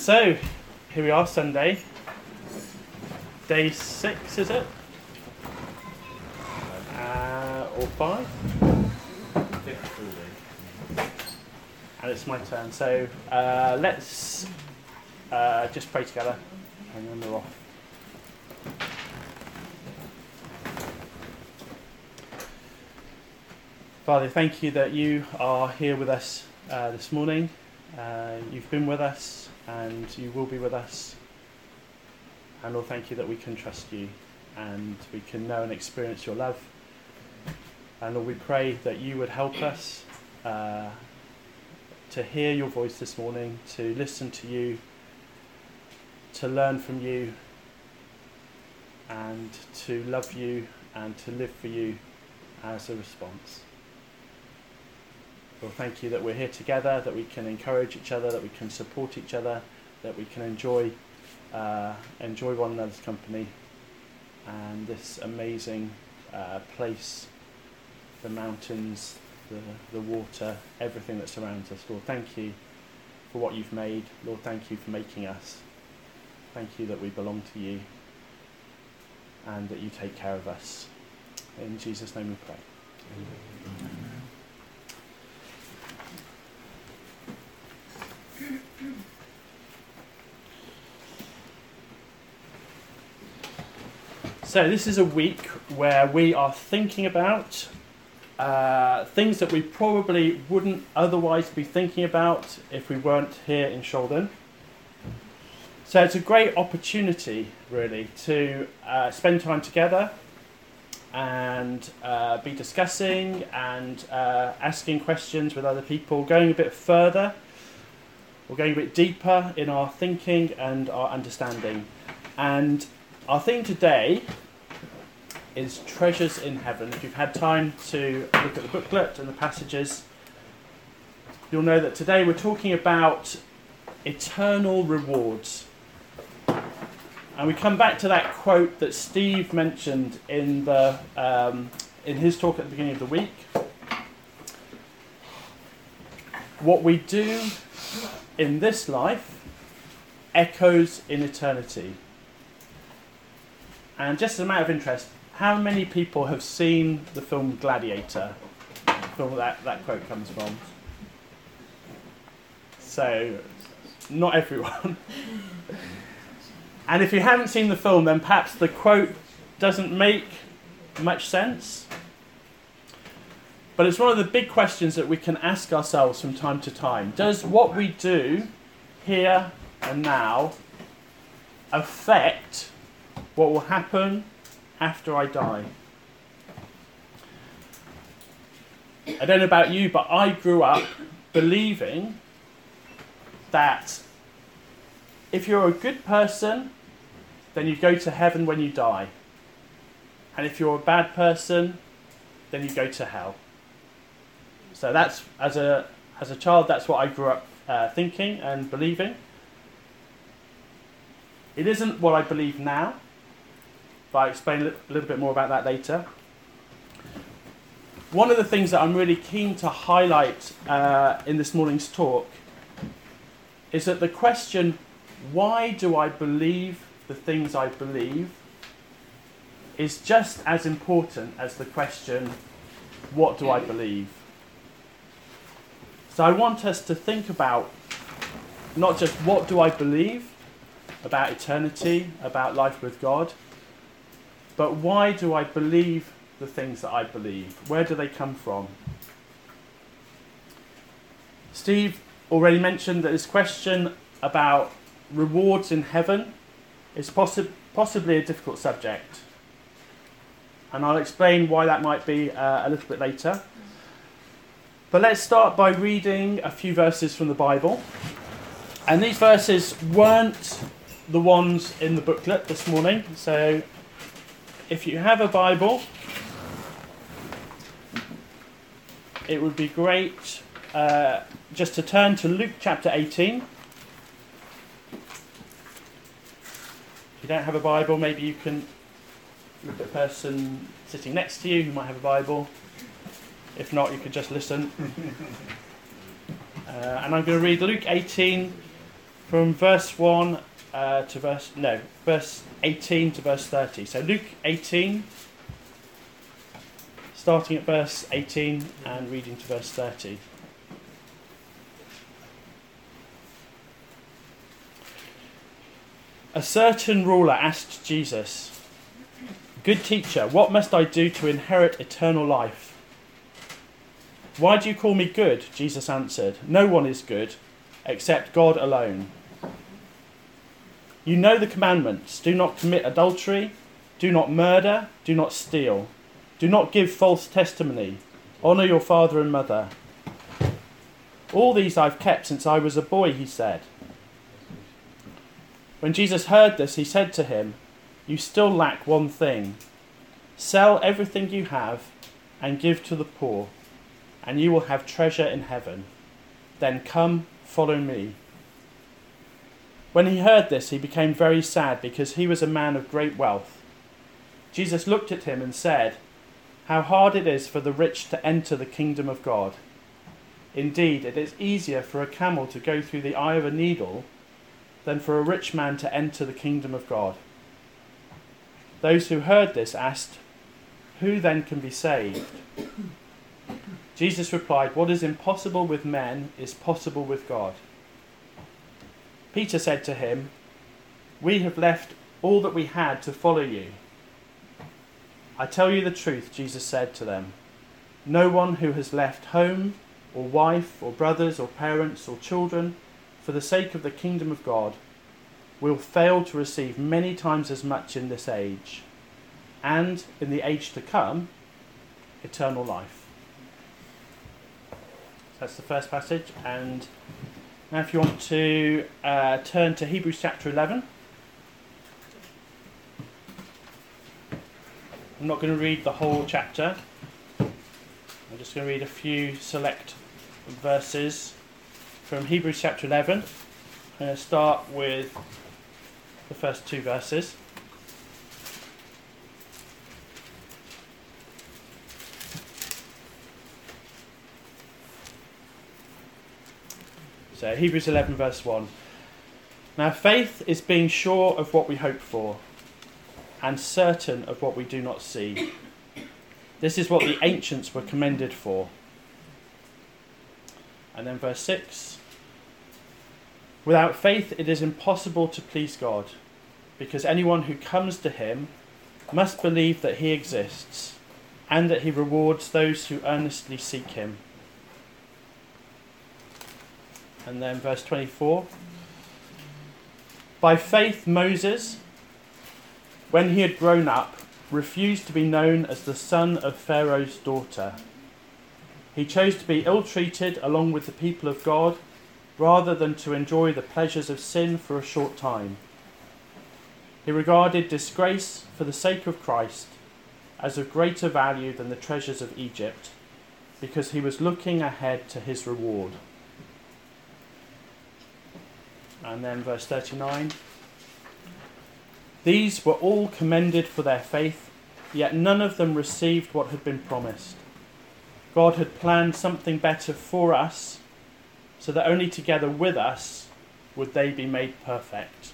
So, here we are, Sunday. Day 6, is it? Or 5? And it's my turn. So, let's just pray together and then we're off. Father, thank you that you are here with us this morning. You've been with us and you will be with us. And Lord, thank you that we can trust you and we can know and experience your love. And Lord, we pray that you would help us to hear your voice this morning, to listen to you, to learn from you, and to love you and to live for you as a response. Lord, thank you that we're here together, that we can encourage each other, that we can support each other, that we can enjoy one another's company and this amazing place, the mountains, the water, everything that surrounds us. Lord, thank you for what you've made. Lord, thank you for making us. Thank you that we belong to you and that you take care of us. In Jesus' name we pray. Amen. So this is a week where we are thinking about things that we probably wouldn't otherwise be thinking about if we weren't here in Sholden. So it's a great opportunity, really, to spend time together and be discussing and asking questions with other people, going a bit further, or going a bit deeper in our thinking and our understanding. And our theme today is Treasures in Heaven. If you've had time to look at the booklet and the passages, you'll know that today we're talking about eternal rewards. And we come back to that quote that Steve mentioned in his talk at the beginning of the week. What we do in this life echoes in eternity. And just as a matter of interest, how many people have seen the film Gladiator? The film that quote comes from. So, not everyone. And if you haven't seen the film, then perhaps the quote doesn't make much sense. But it's one of the big questions that we can ask ourselves from time to time. Does what we do here and now affect what will happen after I die? I don't know about you, but I grew up believing that if you're a good person, then you go to heaven when you die. And if you're a bad person, then you go to hell. So that's, as a child, that's what I grew up thinking and believing. It isn't what I believe now, but I'll explain a little bit more about that later. One of the things that I'm really keen to highlight in this morning's talk is that the question, why do I believe the things I believe, is just as important as the question, what do I believe? So I want us to think about not just what do I believe about eternity, about life with God, but why do I believe the things that I believe? Where do they come from? Steve already mentioned that this question about rewards in heaven is possibly a difficult subject. And I'll explain why that might be a little bit later. But let's start by reading a few verses from the Bible. And these verses weren't the ones in the booklet this morning. So if you have a Bible, it would be great just to turn to Luke chapter 18. If you don't have a Bible, maybe you can look at the person sitting next to you who might have a Bible. If not, you could just listen. And I'm going to read Luke 18, from verse 1 verse 18 to verse 30. So Luke 18, starting at verse 18 and reading to verse 30. A certain ruler asked Jesus, "Good teacher, what must I do to inherit eternal life?" "Why do you call me good?" Jesus answered. "No one is good except God alone. You know the commandments. Do not commit adultery. Do not murder. Do not steal. Do not give false testimony. Honour your father and mother." "All these I've kept since I was a boy," he said. When Jesus heard this, he said to him, "You still lack one thing. Sell everything you have and give to the poor, and you will have treasure in heaven. Then come, follow me." When he heard this, he became very sad because he was a man of great wealth. Jesus looked at him and said, "How hard it is for the rich to enter the kingdom of God. Indeed, it is easier for a camel to go through the eye of a needle than for a rich man to enter the kingdom of God." Those who heard this asked, "Who then can be saved?" Jesus replied, "What is impossible with men is possible with God." Peter said to him, "We have left all that we had to follow you." "I tell you the truth," Jesus said to them, "no one who has left home or wife or brothers or parents or children for the sake of the kingdom of God will fail to receive many times as much in this age, and in the age to come, eternal life." That's the first passage. And now if you want to turn to Hebrews chapter 11. I'm not going to read the whole chapter. I'm just going to read a few select verses from Hebrews chapter 11. I'm going to start with the first two verses. So Hebrews 11 verse 1. "Now faith is being sure of what we hope for, and certain of what we do not see. This is what the ancients were commended for." And then verse 6. "Without faith it is impossible to please God, because anyone who comes to him must believe that he exists, and that he rewards those who earnestly seek him." And then verse 24. "By faith Moses, when he had grown up, refused to be known as the son of Pharaoh's daughter. He chose to be ill-treated along with the people of God, rather than to enjoy the pleasures of sin for a short time. He regarded disgrace for the sake of Christ as of greater value than the treasures of Egypt, because he was looking ahead to his reward." And then verse 39. "These were all commended for their faith, yet none of them received what had been promised. God had planned something better for us, so that only together with us would they be made perfect."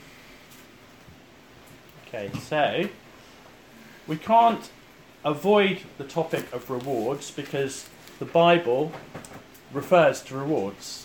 Okay, so we can't avoid the topic of rewards because the Bible refers to rewards.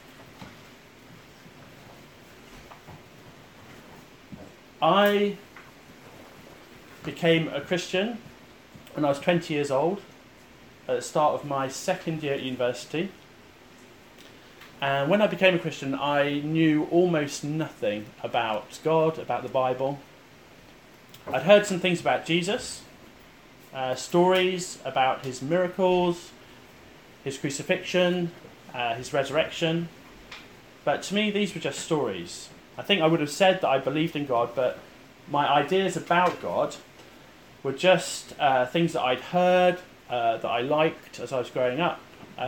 I became a Christian when I was 20 years old, at the start of my second year at university. And when I became a Christian, I knew almost nothing about God, about the Bible. I'd heard some things about Jesus, stories about his miracles, his crucifixion, his resurrection. But to me, these were just stories. I think I would have said that I believed in God, but my ideas about God were just things that I'd heard, that I liked as I was growing up.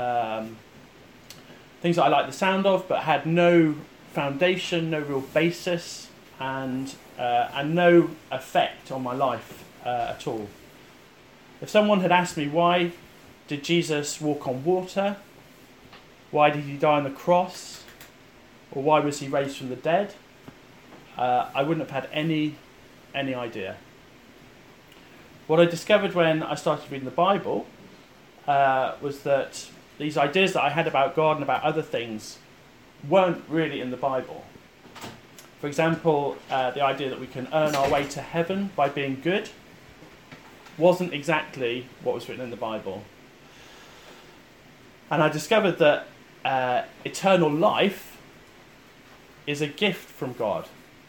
Things that I liked the sound of, but had no foundation, no real basis, and no effect on my life at all. If someone had asked me, why did Jesus walk on water? Why did he die on the cross? or why was he raised from the dead, I wouldn't have had any idea. What I discovered when I started reading the Bible was that these ideas that I had about God and about other things weren't really in the Bible. For example, the idea that we can earn our way to heaven by being good wasn't exactly what was written in the Bible. And I discovered that eternal life is a gift from God.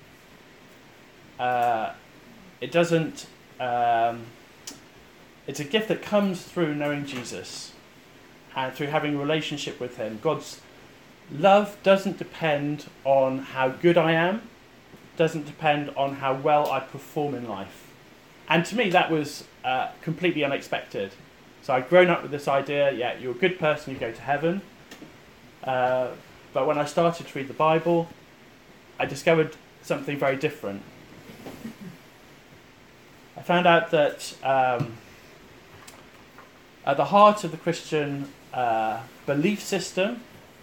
It doesn't. It's a gift that comes through knowing Jesus and through having a relationship with him. God's love doesn't depend on how good I am, doesn't depend on how well I perform in life. And to me, that was completely unexpected. So I'd grown up with this idea, yeah, you're a good person, you go to heaven. But when I started to read the Bible, I discovered something very different. I found out that at the heart of the Christian belief system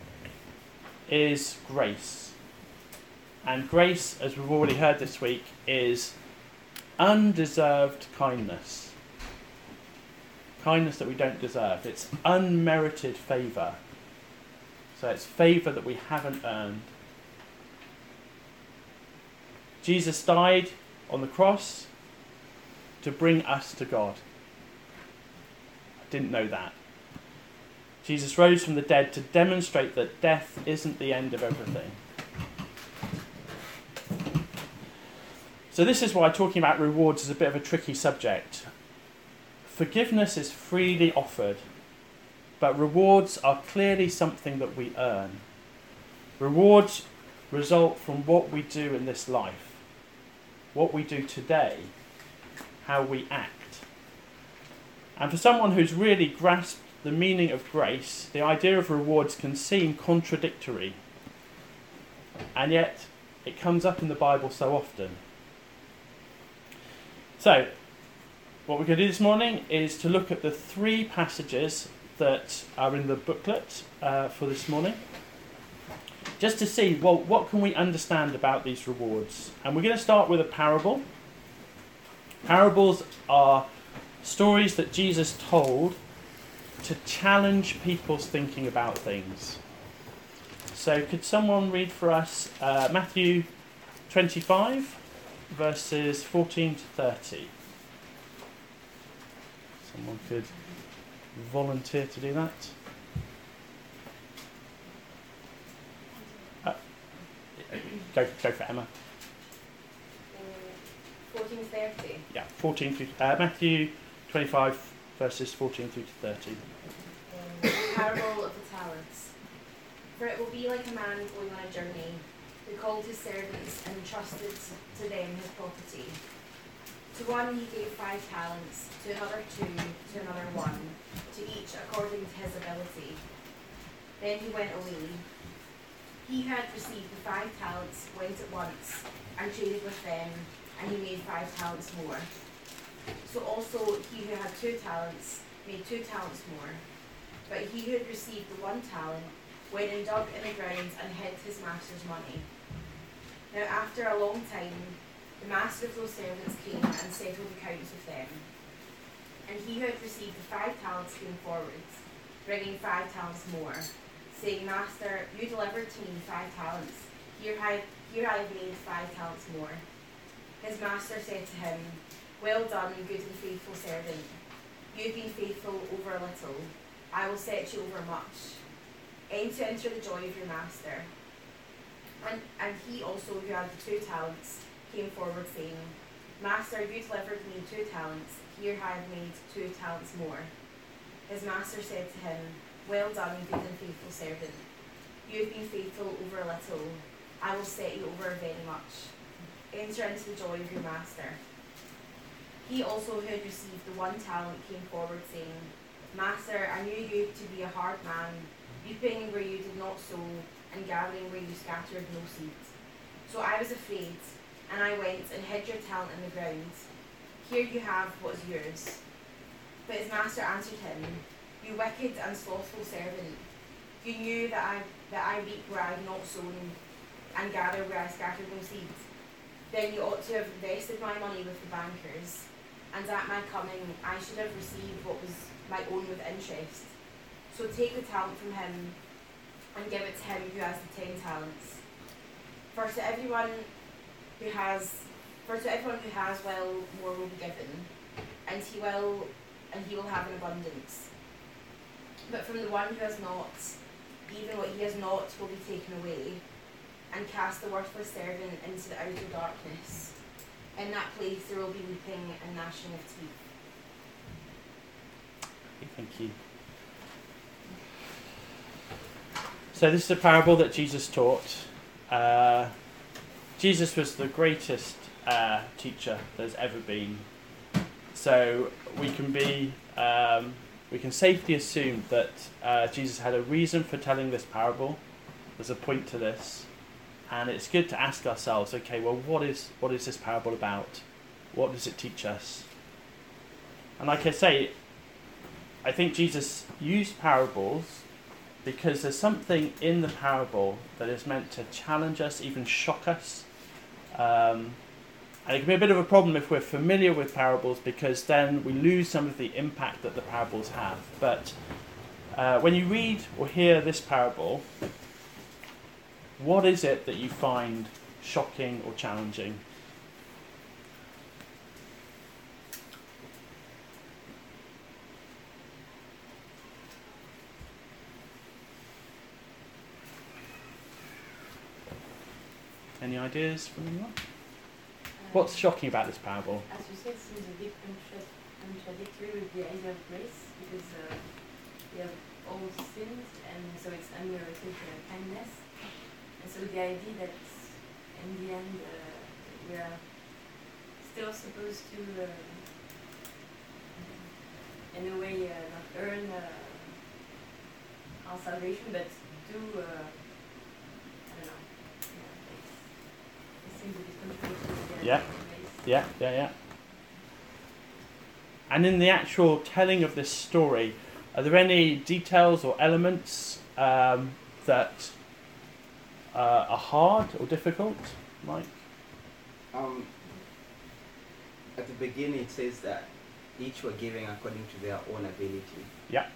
is grace. And grace, as we've already heard this week, is undeserved kindness. Kindness that we don't deserve. It's unmerited favour. So it's favour that we haven't earned. Jesus died on the cross to bring us to God. I didn't know that. Jesus rose from the dead to demonstrate that death isn't the end of everything. So this is why talking about rewards is a bit of a tricky subject. Forgiveness is freely offered, but rewards are clearly something that we earn. Rewards result from what we do in this life, what we do today, how we act. And for someone who's really grasped the meaning of grace, the idea of rewards can seem contradictory. And yet, it comes up in the Bible so often. So, what we're going to do this morning is to look at the 3 passages that are in the booklet for this morning. Just to see, well, what can we understand about these rewards? And we're going to start with a parable. Parables are stories that Jesus told to challenge people's thinking about things. So could someone read for us Matthew 25, verses 14 to 30? Someone could volunteer to do that. Go for Emma. 14 to 30. Yeah, 14 through, Matthew 25, verses 14 through to 30. The parable of the talents. For it will be like a man going on a journey, who called his servants and entrusted to them his property. To one he gave 5 talents, to another 2, to another 1, to each according to his ability. Then he went away. He who had received the 5 talents went at once and traded with them, and he made 5 talents more. So also he who had 2 talents made 2 talents more. But he who had received the 1 talent went and dug in the ground and hid his master's money. Now after a long time, the master of those servants came and settled accounts with them. And he who had received the 5 talents came forward, bringing 5 talents more, saying, Master, you delivered to me 5 talents. Here I have made 5 talents more. His master said to him, Well done, good and faithful servant. You have been faithful over a little. I will set you over much. Aim to enter the joy of your master. And he also, who had the 2 talents, came forward saying, Master, you delivered me 2 talents. Here I have made 2 talents more. His master said to him, Well done, good and faithful servant. You have been faithful over a little. I will set you over very much. Enter into the joy of your master. He also, who had received the 1 talent, came forward saying, Master, I knew you to be a hard man, reaping where you did not sow, and gathering where you scattered no seed. So I was afraid, and I went and hid your talent in the ground. Here you have what is yours. But his master answered him, You wicked and slothful servant. You knew that I reap where I had not sown, and gather where I scattered no seed. Then you ought to have invested my money with the bankers, and at my coming I should have received what was my own with interest. So take the talent from him and give it to him who has the 10 talents. For to everyone who has, well, more will be given, and he will have an abundance. But from the one who has not, even what he has not will be taken away, and cast the worthless servant into the outer darkness. In that place there will be weeping and gnashing of teeth. Thank you. So this is a parable that Jesus taught. Jesus was the greatest teacher there's ever been. So we can safely assume that Jesus had a reason for telling this parable. There's a point to this, and it's good to ask ourselves, okay, well, what is this parable about? What does it teach us? And like I say, I think Jesus used parables because there's something in the parable that is meant to challenge us, even shock us. And it can be a bit of a problem if we're familiar with parables, because then we lose some of the impact that the parables have. But when you read or hear this parable, what is it that you find shocking or challenging? Any ideas from anyone? What's shocking about this parable? As you said, it seems a bit contradictory with the idea of grace, because we have all sinned, and so it's unmerited kindness. And so the idea that in the end we are still supposed to, in a way, not earn our salvation, but do, I don't know, it seems a bit contradictory with the idea of grace. Yeah. And in the actual telling of this story, are there any details or elements that are hard or difficult, Mike? At the beginning it says that each were giving according to their own ability. Yeah.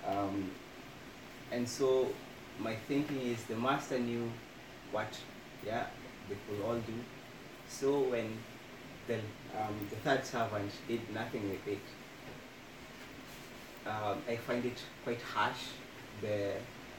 And so my thinking is the master knew what they could all do. So when the third servant did nothing with it, I find it quite harsh, the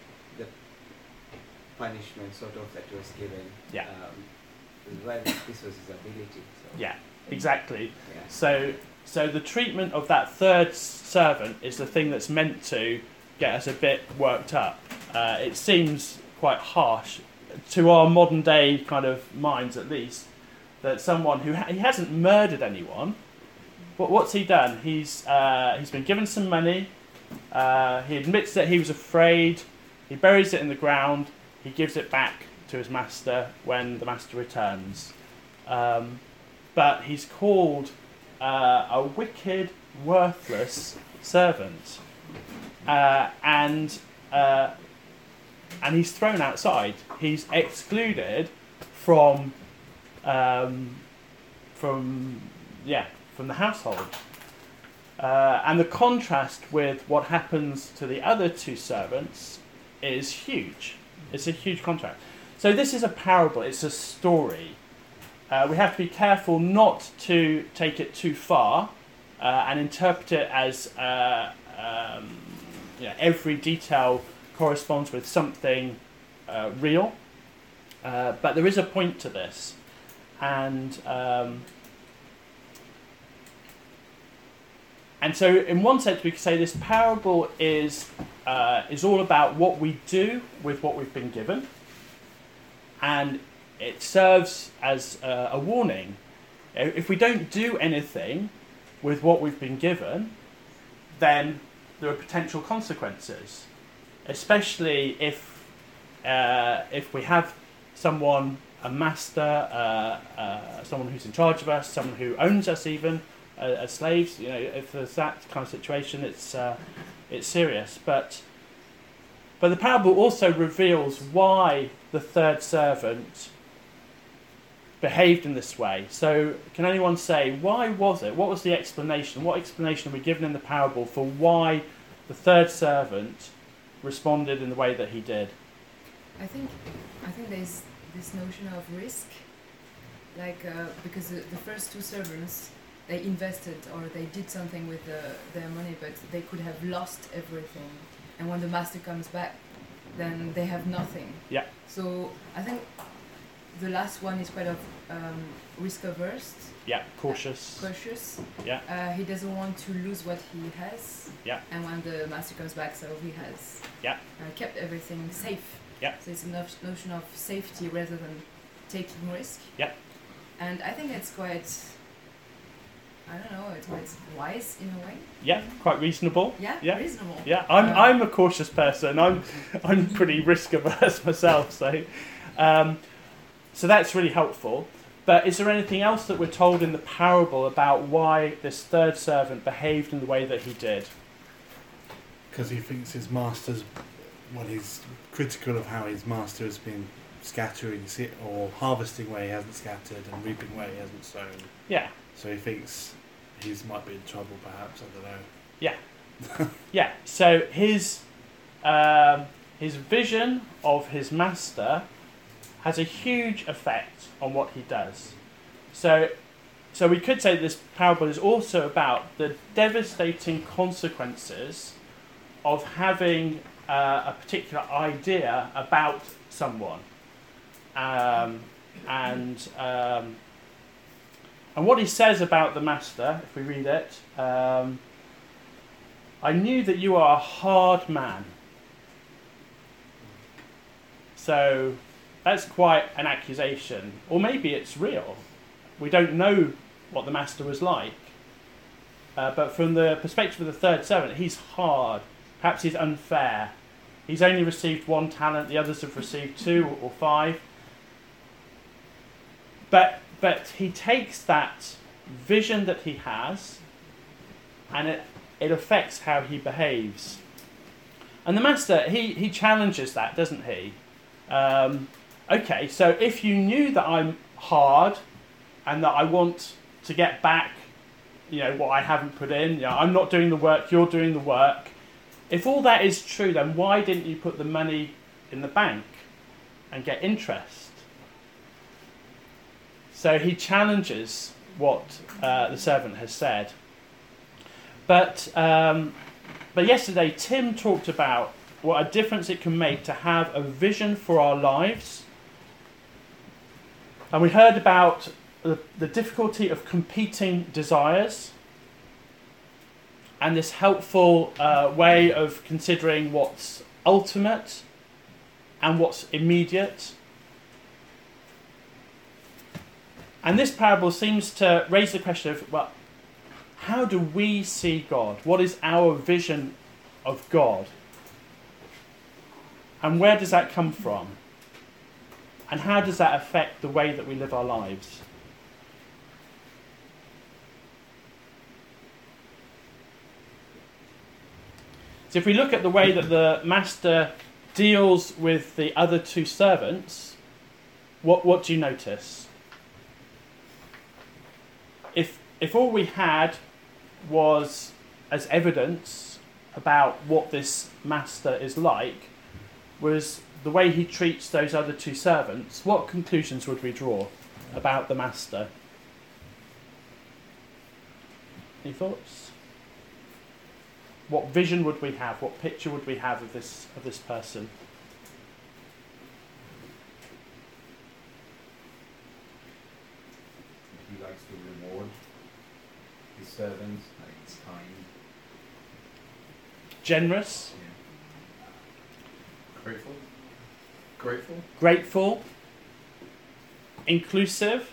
punishment sort of that was given. Yeah. Well, this was his ability. So. Yeah, exactly. Yeah. So the treatment of that third servant is the thing that's meant to get us a bit worked up. It seems quite harsh to our modern day kind of minds, at least, that someone who he hasn't murdered anyone, but what's he done? He's been given some money. He admits that he was afraid. He buries it in the ground. He gives it back to his master when the master returns. But he's called a wicked, worthless servant, and he's thrown outside. He's excluded from the household. And the contrast with what happens to the other two servants is huge. It's a huge contrast. So this is a parable. It's a story. We have to be careful not to take it too far and interpret it as every detail corresponds with something real. But there is a point to this. And so, in one sense, we could say this parable is all about what we do with what we've been given, and it serves as a warning. If we don't do anything with what we've been given, then there are potential consequences, especially if we have someone, a master, someone who's in charge of us, someone who owns us even, as slaves. If there's that kind of situation, it's serious. But But the parable also reveals why the third servant behaved in this way. So can anyone say, why was it? What was the explanation? What explanation are we given in the parable for why the third servant responded in the way that he did? I think there's this notion of risk, because the first two servants, they invested or they did something with their money, but they could have lost everything. And when the master comes back, then they have nothing. Yeah. So I think the last one is quite of risk averse. Yeah, cautious. Yeah. He doesn't want to lose what he has. Yeah. And when the master comes back, so he has kept everything safe. Yeah. So it's a notion of safety rather than taking risk. Yeah. And I think it's quite, I don't know, it's quite wise in a way. Yeah, quite reasonable. Yeah. Reasonable. Yeah, I'm a cautious person. I'm pretty risk averse myself, so that's really helpful. But is there anything else that we're told in the parable about why this third servant behaved in the way that he did? Because he thinks his master's, he's critical of how his master has been scattering or harvesting where he hasn't scattered and reaping where he hasn't sown. Yeah. So he thinks he might be in trouble, perhaps. I don't know. Yeah. Yeah. So his vision of his master has a huge effect on what he does. So we could say that this parable is also about the devastating consequences of having a particular idea about someone. And what he says about the master, if we read it, I knew that you are a hard man. So that's quite an accusation. Or maybe it's real. We don't know what the master was like. But from the perspective of the third servant, he's hard. Perhaps he's unfair. He's only received 1 talent, the others have received 2 or 5. But he takes that vision that he has and it affects how he behaves. And the master, he challenges that, doesn't he? Okay, so if you knew that I'm hard and that I want to get back, what I haven't put in, I'm not doing the work, you're doing the work. If all that is true, then why didn't you put the money in the bank and get interest? So he challenges what the servant has said. But yesterday, Tim talked about what a difference it can make to have a vision for our lives. And we heard about the difficulty of competing desires and this helpful way of considering what's ultimate and what's immediate. And this parable seems to raise the question of, how do we see God? What is our vision of God? And where does that come from? And how does that affect the way that we live our lives? So if we look at the way that the master deals with the other 2 servants, what do you notice? If all we had was as evidence about what this master is like was the way he treats those other 2 servants, what conclusions would we draw about the master? Any thoughts? What vision would we have? What picture would we have of this person? He likes to reward his servants, like it's kind. Generous? Yeah. Grateful. Grateful. Inclusive.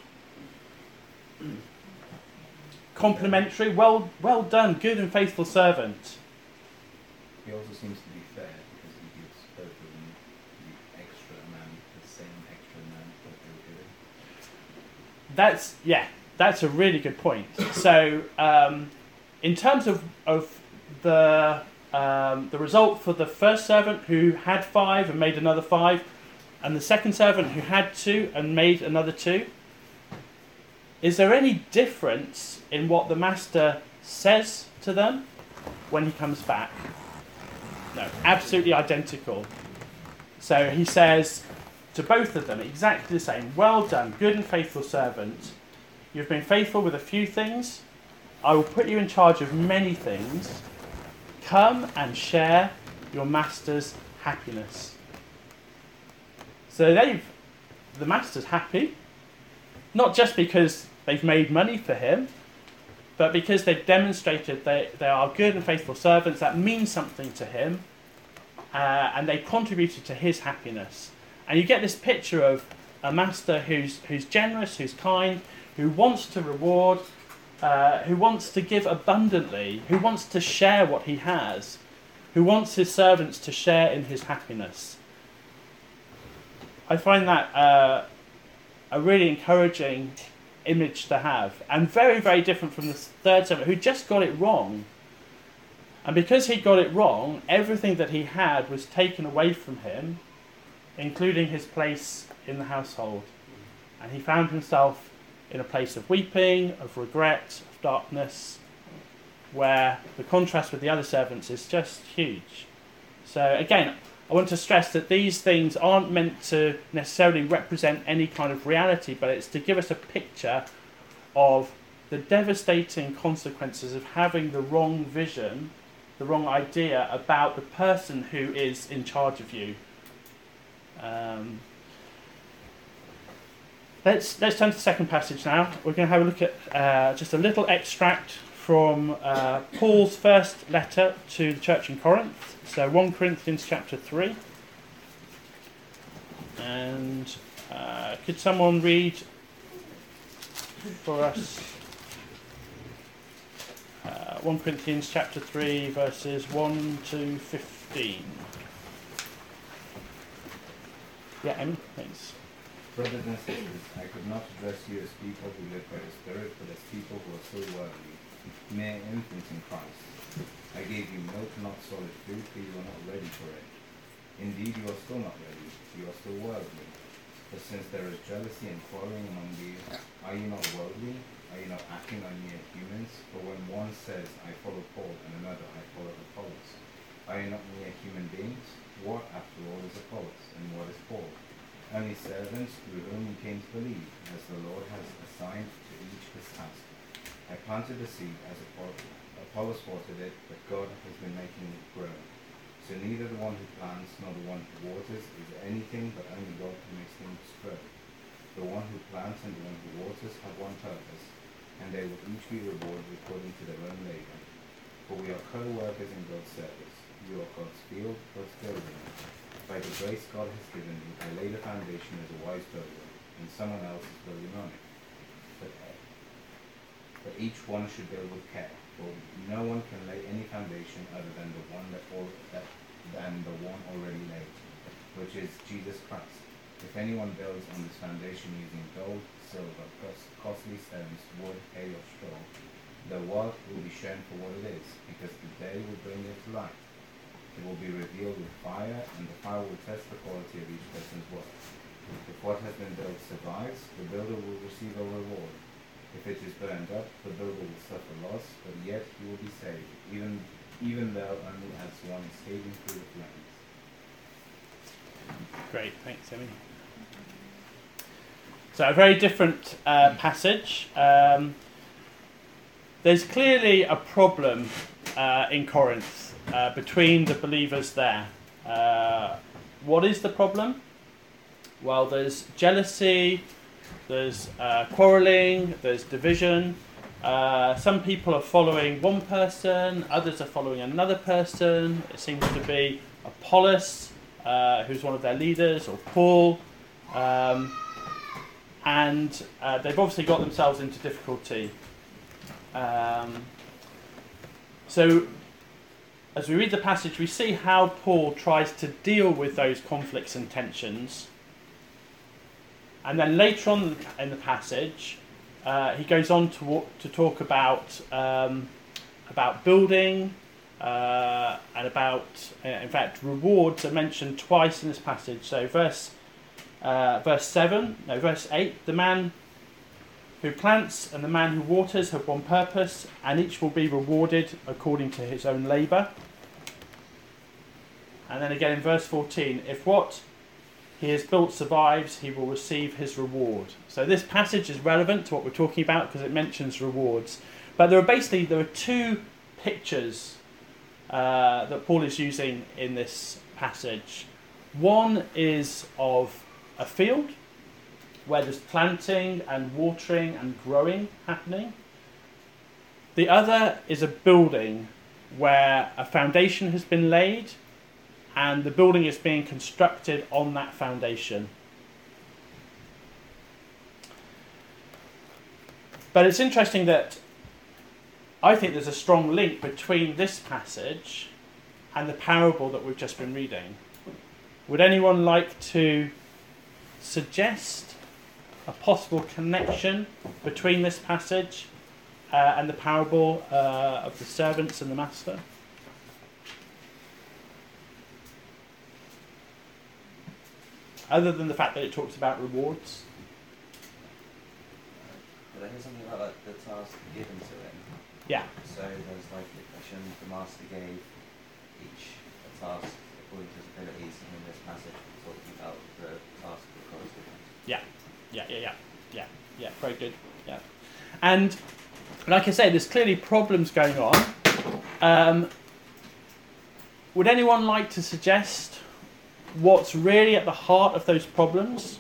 Complimentary. Well done, good and faithful servant. He also seems to be fair because he gives both of them the extra amount, the same extra amount that they were given. That's a really good point. So, in terms of the the result for the first servant who had 5 and made another 5, and the second servant who had 2 and made another 2? Is there any difference in what the master says to them when he comes back? No, absolutely identical. So he says to both of them exactly the same. Well done, good and faithful servant. You've been faithful with a few things. I will put you in charge of many things. Come and share your master's happiness. So the master's happy, not just because they've made money for him, but because they've demonstrated they are good and faithful servants. That means something to him, and they contributed to his happiness. And you get this picture of a master who's generous, who's kind, who wants to reward, who wants to give abundantly, who wants to share what he has, who wants his servants to share in his happiness. I find that a really encouraging image to have, and very, very different from the third servant who just got it wrong. And because he got it wrong, everything that he had was taken away from him, including his place in the household. And he found himself in a place of weeping, of regret, of darkness, where the contrast with the other servants is just huge. So again, I want to stress that these things aren't meant to necessarily represent any kind of reality, but it's to give us a picture of the devastating consequences of having the wrong vision, the wrong idea about the person who is in charge of you. Let's turn to the second passage now. We're going to have a look at just a little extract from Paul's first letter to the church in Corinth. So 1 Corinthians chapter 3. And could someone read for us 1 Corinthians chapter 3 verses 1 to 15. Yeah, Emmy, thanks. Brothers and sisters, I could not address you as people who live by the Spirit, but as people who are still worldly, mere infants in Christ. I gave you milk, not solid food, for you are not ready for it. Indeed, you are still not ready, you are still worldly. But since there is jealousy and quarreling among you, are you not worldly? Are you not acting like mere humans? For when one says, I follow Paul, and another, I follow Apollos, are you not mere human beings? What, after all, is Apollos, and what is Paul? Only servants through whom you came to believe, as the Lord has assigned to each his task. I planted the seed as Apollos watered it, but God has been making it grow. So neither the one who plants nor the one who waters is anything, but only God who makes things grow. The one who plants and the one who waters have one purpose, and they will each be rewarded according to their own labor. For we are co-workers in God's service. You are God's field, God's building. By the grace God has given me, I laid a foundation as a wise builder, and someone else is building on it. But each one should build with care, for no one can lay any foundation other than the one already laid, which is Jesus Christ. If anyone builds on this foundation using gold, silver, costly stones, wood, hay, or straw, the work will be shown for what it is, because the day will bring it to light. It will be revealed with fire, and the fire will test the quality of each person's work. If what has been built survives, the builder will receive a reward. If it is burned up, the builder will suffer loss, but yet he will be saved, even though only as one escaping through the flames. Great, thanks, Emmy. So a very different passage. There's clearly a problem in Corinth between the believers there. What is the problem? Well, there's jealousy, there's quarrelling, there's division. Some people are following one person, others are following another person. It seems to be Apollos, who's one of their leaders, or Paul. And they've obviously got themselves into difficulty. So, as we read the passage, we see how Paul tries to deal with those conflicts and tensions. And then later on in the passage, he goes on to talk about building, and about, in fact, rewards are mentioned twice in this passage. So verse 8, the man who plants and the man who waters have one purpose, and each will be rewarded according to his own labour. And then again in verse 14, if what he has built survives, he will receive his reward. So this passage is relevant to what we're talking about because it mentions rewards. But there are two pictures that Paul is using in this passage. One is of a field where there's planting and watering and growing happening. The other is a building where a foundation has been laid and the building is being constructed on that foundation. But it's interesting that I think there's a strong link between this passage and the parable that we've just been reading. Would anyone like to suggest a possible connection between this passage and the parable of the servants and the master? Other than the fact that it talks about rewards. But I hear something about like the task given to him. Yeah. So there's like the question the master gave each a task according to his abilities, and in this passage we're talking about the task that God has given. Yeah, very good. Yeah. And like I say, there's clearly problems going on. Would anyone like to suggest what's really at the heart of those problems?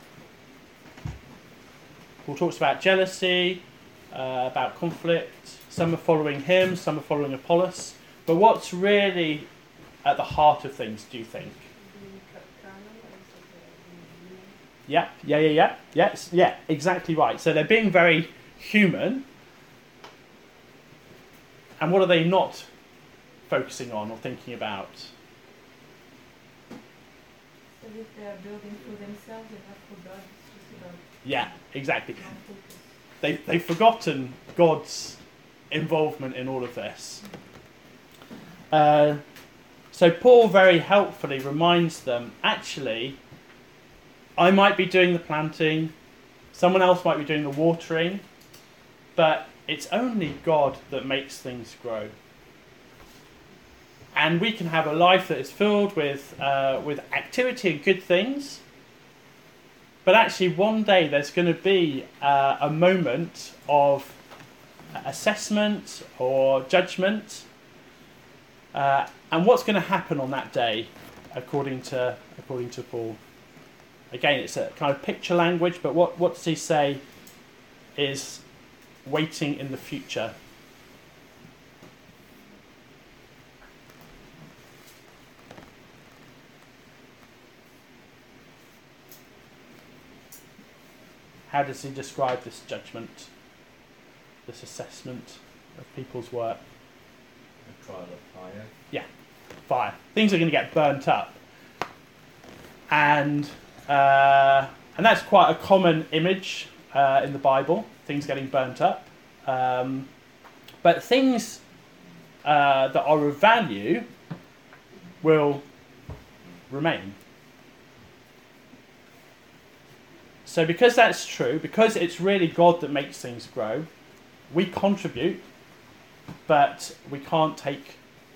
Paul talks about jealousy, about conflict. Some are following him, some are following Apollos. But what's really at the heart of things, do you think? Yeah, exactly right. So they're being very human. And what are they not focusing on or thinking about? So if they are building for themselves, they have for God. It's just about Yeah, exactly. focus. They've forgotten God's involvement in all of this. So Paul very helpfully reminds them, actually, I might be doing the planting, someone else might be doing the watering, but it's only God that makes things grow. And we can have a life that is filled with activity and good things, but actually one day there's going to be a moment of assessment or judgment. And what's going to happen on that day, according to Paul? Again, it's a kind of picture language, but what does he say is waiting in the future? How does he describe this judgment, this assessment of people's work? A trial of fire. Fire. Things are going to get burnt up. And that's quite a common image in the Bible, things getting burnt up. But things that are of value will remain. So because that's true, because it's really God that makes things grow, we contribute, but we can't take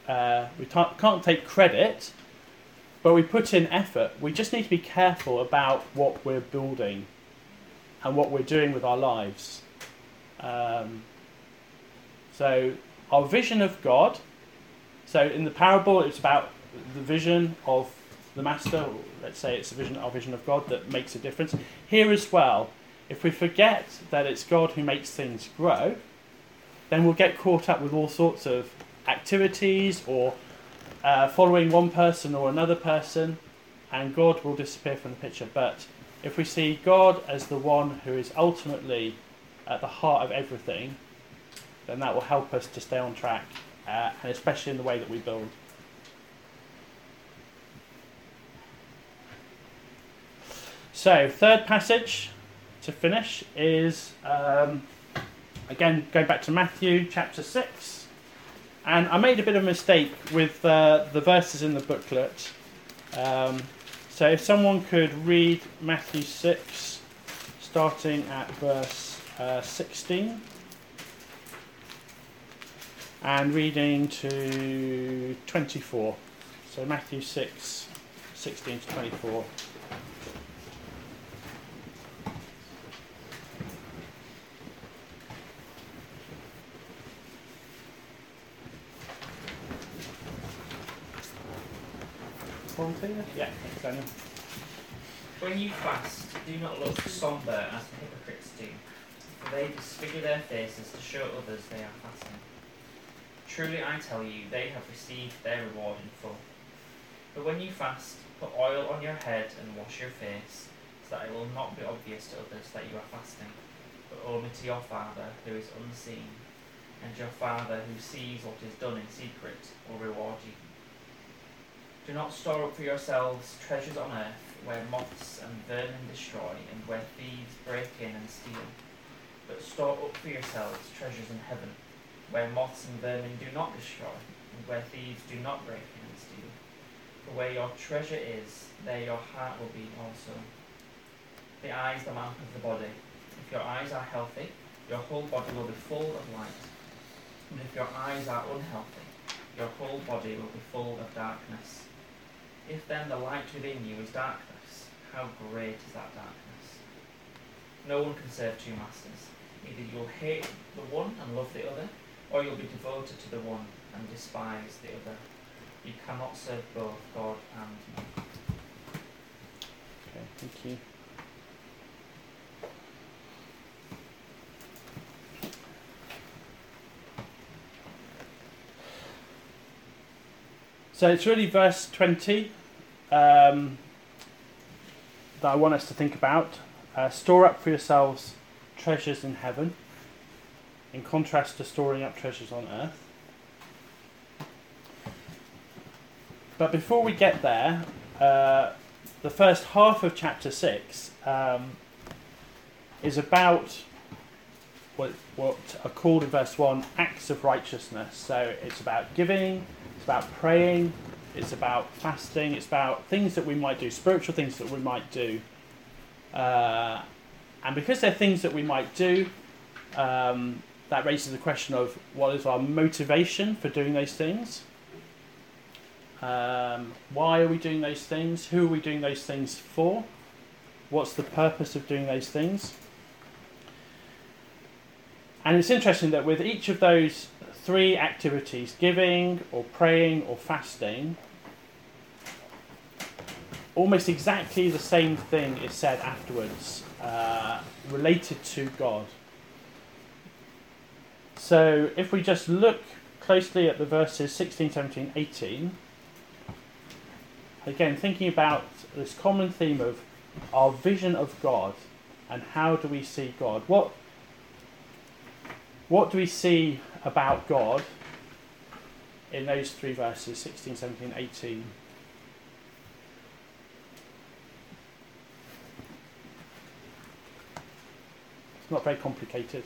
credit, but we put in effort. We just need to be careful about what we're building and what we're doing with our lives. So our vision of God, so in the parable it's about the vision of the master, or let's say it's our vision of God that makes a difference. Here as well, if we forget that it's God who makes things grow, then we'll get caught up with all sorts of activities or following one person or another person, and God will disappear from the picture. But if we see God as the one who is ultimately at the heart of everything, then that will help us to stay on track, and especially in the way that we build. So, third passage to finish is, again, going back to Matthew chapter 6. And I made a bit of a mistake with the verses in the booklet. So if someone could read Matthew 6, starting at verse 16, and reading to 24. So Matthew 6, 16 to 24. Yeah, thanks, Daniel. When you fast, do not look sombre as the hypocrites do, for they disfigure their faces to show others they are fasting. Truly I tell you, they have received their reward in full. But when you fast, put oil on your head and wash your face, so that it will not be obvious to others that you are fasting, but only to your Father who is unseen, and your Father who sees what is done in secret will reward you. Do not store up for yourselves treasures on earth, where moths and vermin destroy, and where thieves break in and steal. But store up for yourselves treasures in heaven, where moths and vermin do not destroy, and where thieves do not break in and steal. For where your treasure is, there your heart will be also. The eye is the lamp of the body. If your eyes are healthy, your whole body will be full of light. And if your eyes are unhealthy, your whole body will be full of darkness. If then the light within you is darkness, how great is that darkness? No one can serve two masters. Either you'll hate the one and love the other, or you'll be devoted to the one and despise the other. You cannot serve both God and money. Okay, thank you. So it's really verse 20 that I want us to think about. Store up for yourselves treasures in heaven, in contrast to storing up treasures on earth. But before we get there, the first half of chapter 6 is about what are called in verse 1 acts of righteousness. So it's about giving, it's about praying, it's about fasting, it's about things that we might do, spiritual things that we might do. And because they're things that we might do, that raises the question of what is our motivation for doing those things? Why are we doing those things? Who are we doing those things for? What's the purpose of doing those things? And it's interesting that with each of those three activities, giving or praying or fasting, almost exactly the same thing is said afterwards, related to God. So if we just look closely at the verses 16, 17, 18, again, thinking about this common theme of our vision of God and how do we see God. What do we see about God in those three verses, 16, 17, 18? It's not very complicated.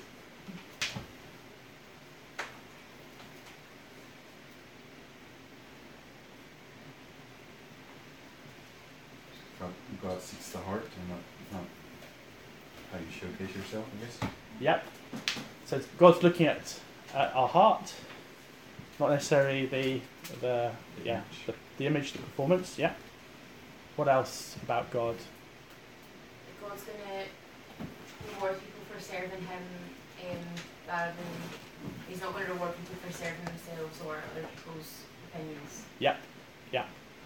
God seeks the heart and not how you showcase yourself, I guess. Yep. So God's looking at our heart, not necessarily the image, the performance. Yeah. What else about God? God's going to reward people for serving Him, rather than He's not going to reward people for serving themselves or other people's opinions. Yeah. Yeah.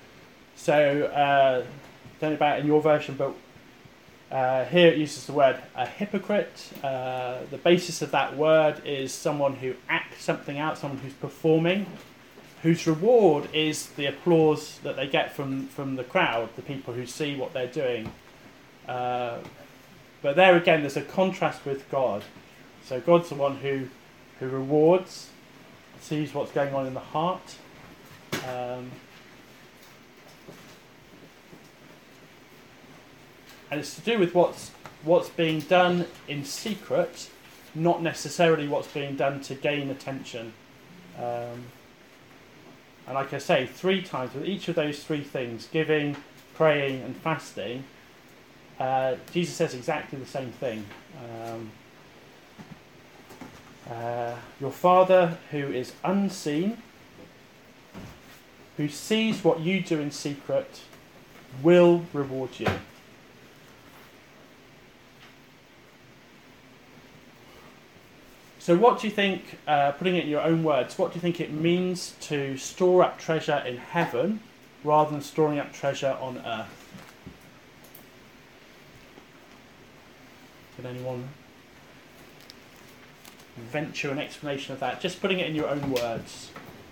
So. Don't know about in your version, but here it uses the word a hypocrite. The basis of that word is someone who acts something out, someone who's performing, whose reward is the applause that they get from the crowd, the people who see what they're doing. But there again, there's a contrast with God. So God's the one who rewards, sees what's going on in the heart. And it's to do with what's being done in secret, not necessarily what's being done to gain attention. And like I say, 3 times with each of those 3 things, giving, praying and fasting, Jesus says exactly the same thing. Your Father who is unseen, who sees what you do in secret, will reward you. So what do you think, putting it in your own words, what do you think it means to store up treasure in heaven rather than storing up treasure on earth? Can anyone venture an explanation of that? Just putting it in your own words.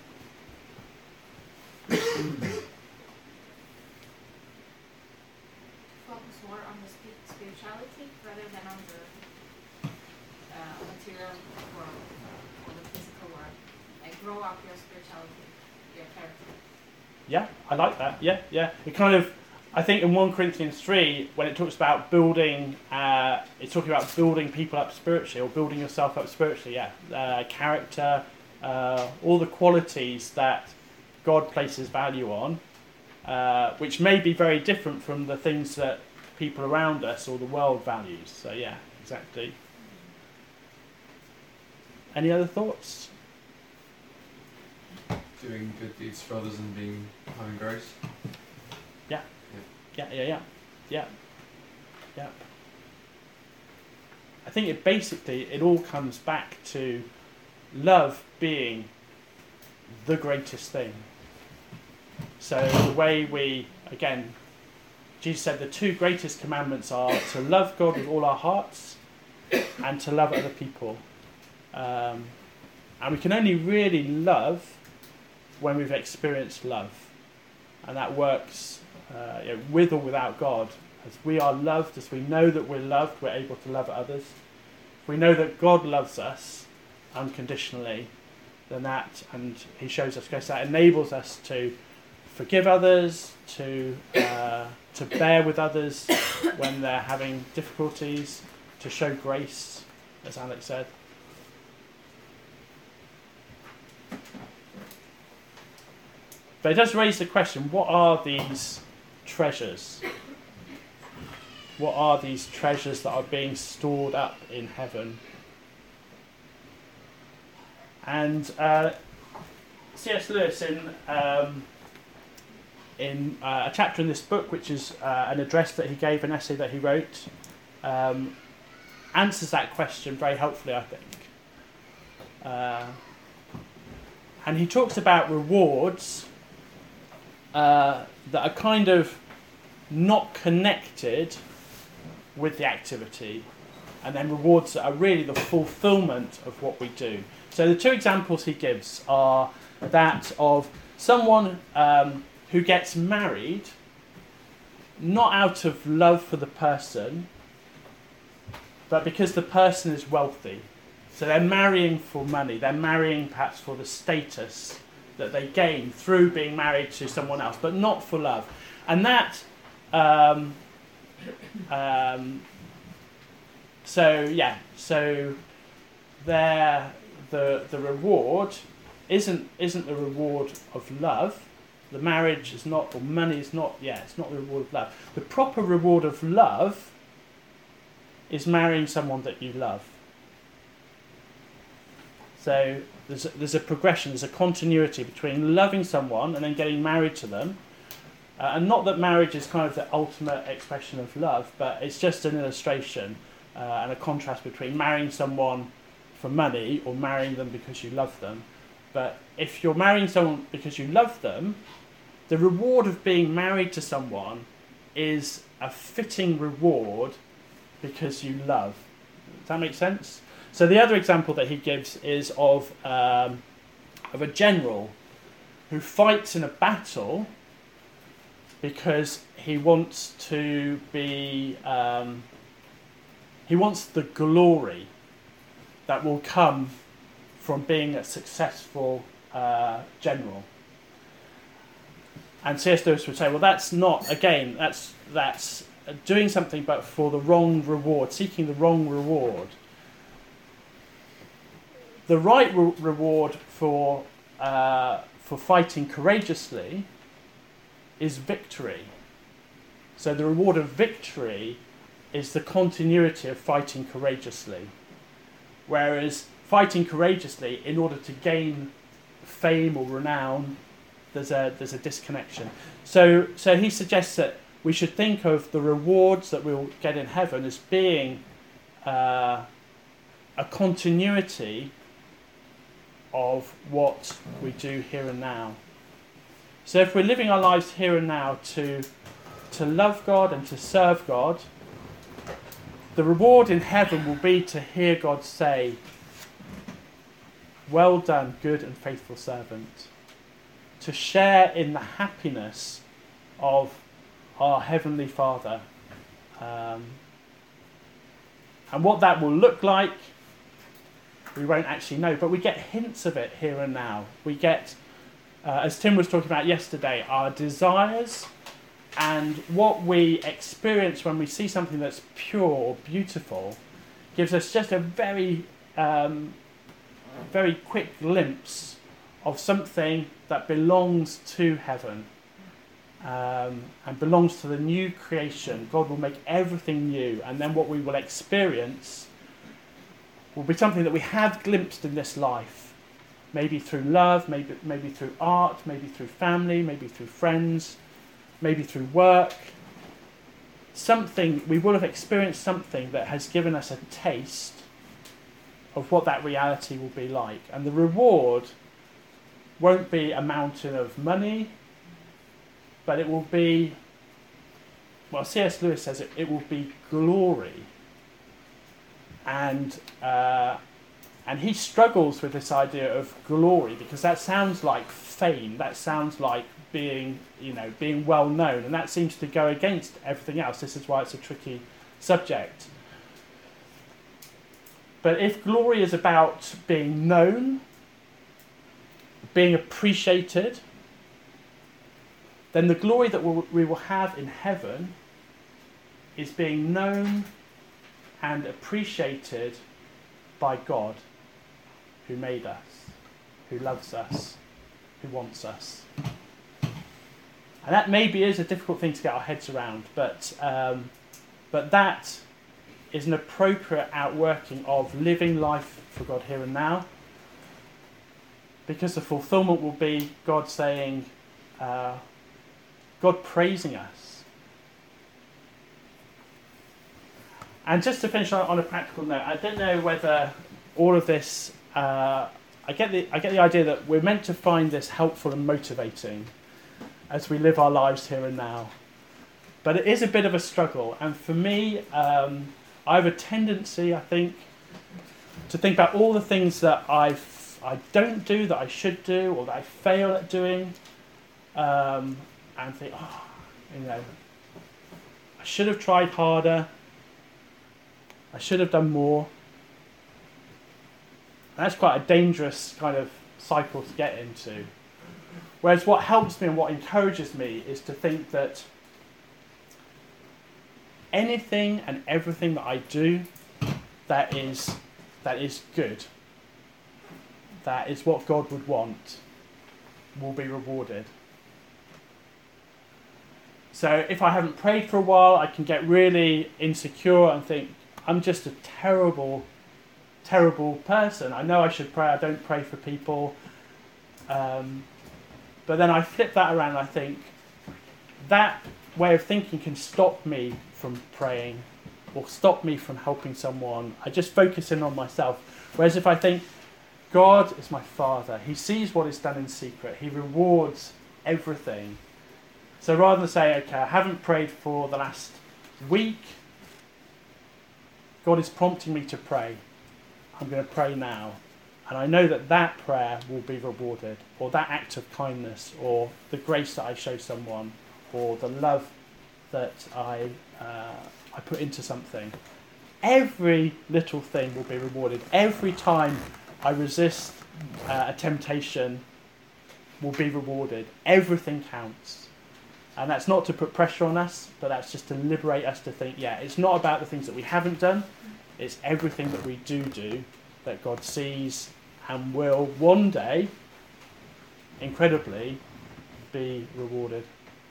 Focus more on the spirituality rather than on the material world or the physical world. Like grow up your spirituality, your character. Yeah, I like that. Yeah. It kind of, I think in 1 Corinthians 3, when it talks about building, it's talking about building people up spiritually or building yourself up spiritually. Yeah, character, all the qualities that God places value on, which may be very different from the things that people around us or the world values. So yeah, exactly. Any other thoughts? Doing good deeds for others and having grace. Yeah. I think it all comes back to love being the greatest thing. So the way Jesus said the 2 greatest commandments are to love God with all our hearts and to love other people. And we can only really love when we've experienced love. And that works with or without God. As we are loved, as we know that we're loved, we're able to love others. If we know that God loves us unconditionally, then that, and he shows us grace, that enables us to forgive others, to bear with others when they're having difficulties, to show grace, as Alex said. But it does raise the question, what are these treasures? What are these treasures that are being stored up in heaven? And C.S. Lewis, in a chapter in this book, which is an address that he gave, an essay that he wrote, answers that question very helpfully, I think. And he talks about rewards that are kind of not connected with the activity, and then rewards that are really the fulfillment of what we do. So the 2 examples he gives are that of someone who gets married not out of love for the person, but because the person is wealthy. So they're marrying for money, they're marrying perhaps for the status that they gain through being married to someone else, but not for love. And that, so the reward isn't the reward of love. The marriage is not, or money is not, it's not the reward of love. The proper reward of love is marrying someone that you love. So there's a progression, there's a continuity between loving someone and then getting married to them. And not that marriage is kind of the ultimate expression of love, but it's just an illustration and a contrast between marrying someone for money or marrying them because you love them. But if you're marrying someone because you love them, the reward of being married to someone is a fitting reward because you love. Does that make sense? So the other example that he gives is of a general who fights in a battle because he wants to be, he wants the glory that will come from being a successful general. And C.S. Lewis would say, well, that's not, again, that's doing something but for the wrong reward, seeking the wrong reward. The right reward for for fighting courageously is victory. So the reward of victory is the continuity of fighting courageously. Whereas fighting courageously in order to gain fame or renown, there's a disconnection. So he suggests that we should think of the rewards that we'll get in heaven as being a continuity of what we do here and now. So if we're living our lives here and now to love God and to serve God, the reward in heaven will be to hear God say, "Well done, good and faithful servant." To share in the happiness of our Heavenly Father. And what that will look like, we won't actually know, but we get hints of it here and now. We get, as Tim was talking about yesterday, our desires and what we experience when we see something that's pure or beautiful gives us just a very, very quick glimpse of something that belongs to heaven and belongs to the new creation. God will make everything new, and then what we will experience will be something that we have glimpsed in this life, maybe through love, maybe through art, maybe through family, maybe through friends, maybe through work. Something, we will have experienced something that has given us a taste of what that reality will be like. And the reward won't be a mountain of money, but it will be, well, C.S. Lewis says it will be glory. And he struggles with this idea of glory because that sounds like fame, that sounds like being well known, and that seems to go against everything else. This is why it's a tricky subject. But if glory is about being known, being appreciated, then the glory that we will have in heaven is being known and appreciated by God, who made us, who loves us, who wants us. And that maybe is a difficult thing to get our heads around, but that is an appropriate outworking of living life for God here and now, because the fulfillment will be God saying, God praising us. And just to finish on a practical note, I don't know whether all of this, I get the idea that we're meant to find this helpful and motivating as we live our lives here and now. But it is a bit of a struggle, and for me, I have a tendency, I think, to think about all the things that I don't do that I should do, or that I fail at doing, and think, I should have tried harder, I should have done more. And that's quite a dangerous kind of cycle to get into. Whereas what helps me and what encourages me is to think that anything and everything that I do that is good, that is what God would want, will be rewarded. So if I haven't prayed for a while, I can get really insecure and think, I'm just a terrible, terrible person. I know I should pray, I don't pray for people. But then I flip that around and I think, that way of thinking can stop me from praying or stop me from helping someone. I just focus in on myself. Whereas if I think, God is my Father, He sees what is done in secret, He rewards everything. So rather than say, okay, I haven't prayed for the last week, God is prompting me to pray. I'm going to pray now. And I know that that prayer will be rewarded, or that act of kindness, or the grace that I show someone, or the love that I put into something. Every little thing will be rewarded. Every time I resist a temptation will be rewarded. Everything counts. And that's not to put pressure on us, but that's just to liberate us to think, yeah, it's not about the things that we haven't done, it's everything that we do that God sees and will one day incredibly be rewarded.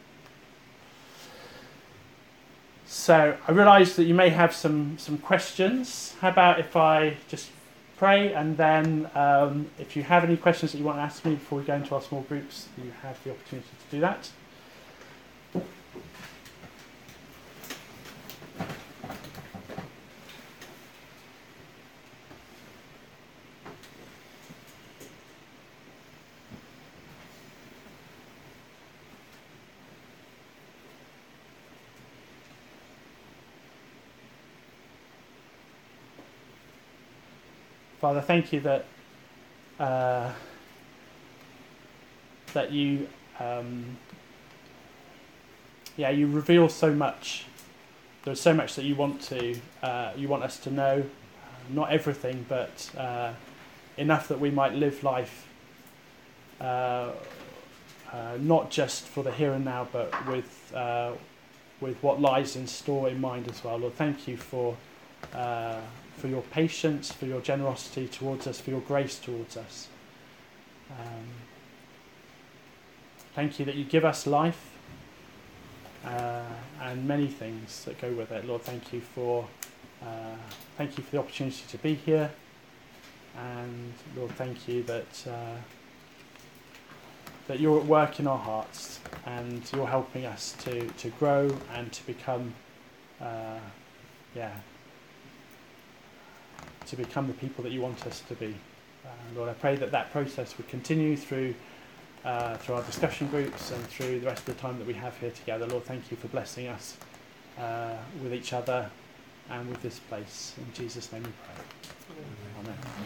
So I realise that you may have some questions. How about if I just pray, and then if you have any questions that you want to ask me before we go into our small groups, you have the opportunity to do that. Father, thank you that that you you reveal so much. There's so much that you want us to know. Not everything, but enough that we might live life not just for the here and now, but with what lies in store in mind as well. Lord, thank you for your patience, for your generosity towards us, for your grace towards us. Thank you that you give us life and many things that go with it. Lord, thank you for the opportunity to be here, and Lord, thank you that you're at work in our hearts, and you're helping us to grow and to become to become the people that you want us to be. Lord, I pray that process would continue through our discussion groups and through the rest of the time that we have here together. Lord, thank you for blessing us with each other and with this place. In Jesus' name we pray. Amen.